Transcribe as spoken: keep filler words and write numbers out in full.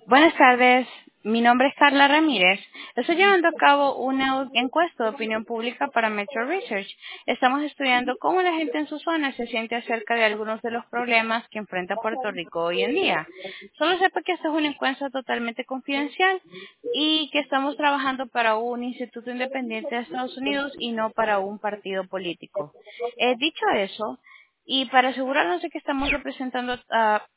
Buenas tardes, mi nombre es Carla Ramírez. Estoy llevando a cabo una encuesta de opinión pública para Metro Research. Estamos estudiando cómo la gente en su zona se siente acerca de algunos de los problemas que enfrenta Puerto Rico hoy en día. Solo sepa que esta es una encuesta totalmente confidencial y que estamos trabajando para un instituto independiente de Estados Unidos y no para un partido político. Eh, dicho eso, y para asegurarnos de que estamos representando a